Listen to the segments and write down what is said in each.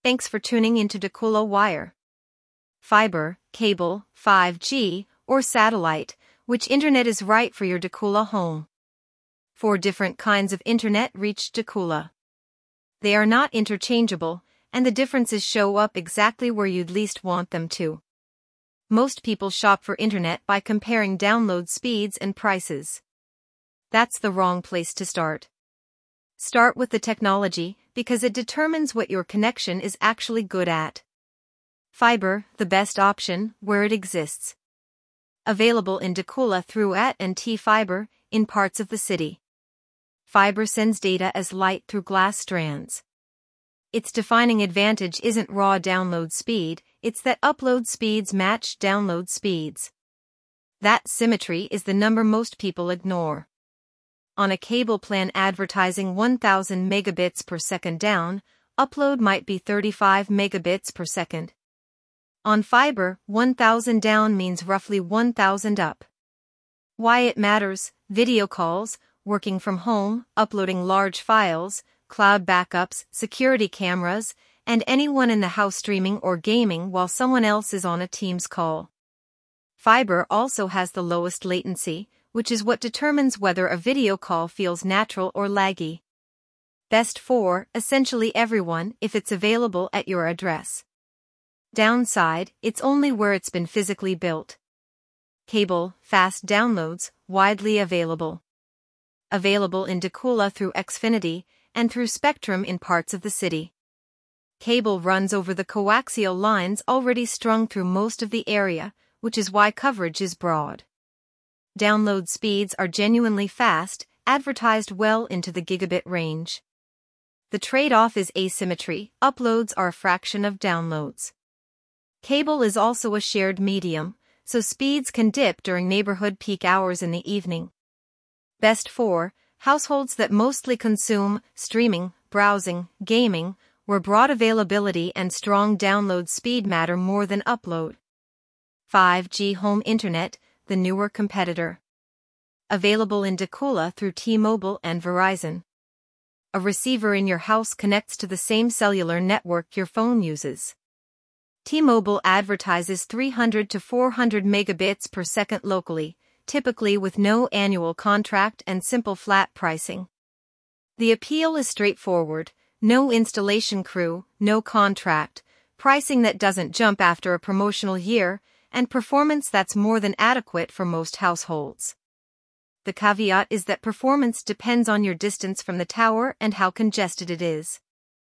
Thanks for tuning into Dakula Wire. Fiber, cable, 5G, or satellite, which internet is right for your Dakula home? 4 different kinds of internet reach Dakula. They are not interchangeable, and the differences show up exactly where you'd least want them to. Most people shop for internet by comparing download speeds and prices. That's the wrong place to start. Start with the technology, because it determines what your connection is actually good at. Fiber, the best option, where it exists. Available in Dakula through AT&T Fiber, in parts of the city. Fiber sends data as light through glass strands. Its defining advantage isn't raw download speed, it's that upload speeds match download speeds. That symmetry is the number most people ignore. On a cable plan advertising 1000 megabits per second down, upload might be 35 megabits per second. On fiber, 1000 down means roughly 1000 up. Why it matters: video calls, working from home, uploading large files, cloud backups, security cameras, and anyone in the house streaming or gaming while someone else is on a Teams call. Fiber also has the lowest latency, which is what determines whether a video call feels natural or laggy. Best for, essentially everyone, if it's available at your address. Downside, it's only where it's been physically built. Cable, fast downloads, widely available. Available in Dakula through Xfinity, and through Spectrum in parts of the city. Cable runs over the coaxial lines already strung through most of the area, which is why coverage is broad. Download speeds are genuinely fast, advertised well into the gigabit range. The trade-off is asymmetry: uploads are a fraction of downloads. Cable is also a shared medium, so speeds can dip during neighborhood peak hours in the evening. Best for households that mostly consume streaming, browsing, gaming, where broad availability and strong download speed matter more than upload. 5G home internet, the newer competitor. Available in Dakula through T-Mobile and Verizon. A receiver in your house connects to the same cellular network your phone uses. T-Mobile advertises 300 to 400 megabits per second locally, typically with no annual contract and simple flat pricing. The appeal is straightforward: no installation crew, no contract, pricing that doesn't jump after a promotional year, and performance that's more than adequate for most households. The caveat is that performance depends on your distance from the tower and how congested it is.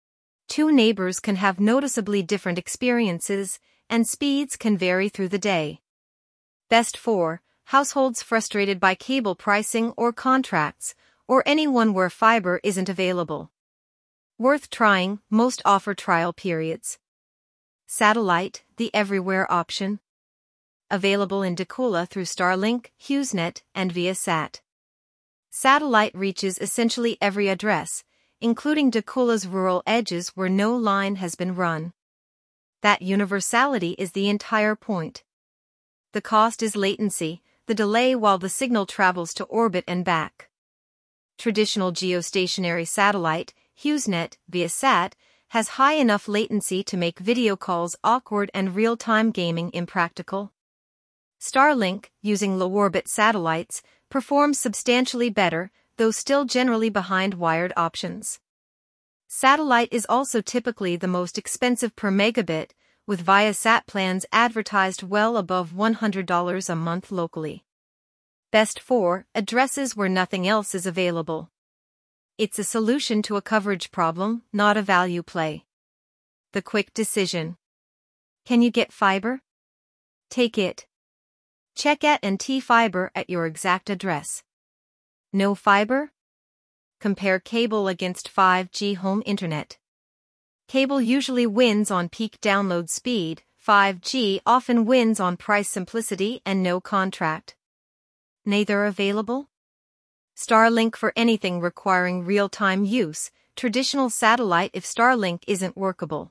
2 neighbors can have noticeably different experiences, and speeds can vary through the day. Best for households frustrated by cable pricing or contracts, or anyone where fiber isn't available. Worth trying, most offer trial periods. Satellite, the everywhere option. Available in Dakula through Starlink, HughesNet, and Viasat. Satellite reaches essentially every address, including Dakula's rural edges where no line has been run. That universality is the entire point. The cost is latency, the delay while the signal travels to orbit and back. Traditional geostationary satellite, HughesNet, Viasat, has high enough latency to make video calls awkward and real-time gaming impractical. Starlink, using low-orbit satellites, performs substantially better, though still generally behind wired options. Satellite is also typically the most expensive per megabit, with Viasat plans advertised well above $100 a month locally. Best for addresses where nothing else is available. It's a solution to a coverage problem, not a value play. The quick decision. Can you get fiber? Take it. Check AT&T Fiber at your exact address. No fiber? Compare cable against 5G home internet. Cable usually wins on peak download speed, 5G often wins on price simplicity and no contract. Neither available? Starlink for anything requiring real-time use, traditional satellite if Starlink isn't workable.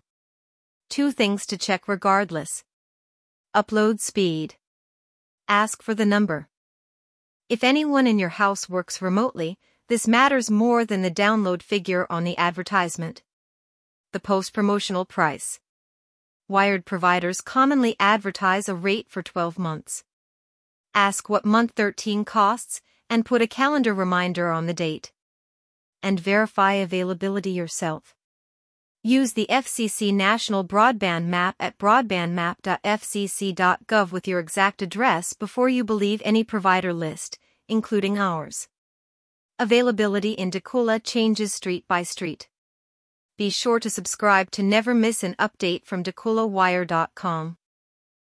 2 things to check regardless. Upload speed. Ask for the number. If anyone in your house works remotely, this matters more than the download figure on the advertisement. The post-promotional price. Wired providers commonly advertise a rate for 12 months. Ask what month 13 costs and put a calendar reminder on the date. And verify availability yourself. Use the FCC National Broadband Map at broadbandmap.fcc.gov with your exact address before you believe any provider list, including ours. Availability in Dakula changes street by street. Be sure to subscribe to never miss an update from DakulaWire.com.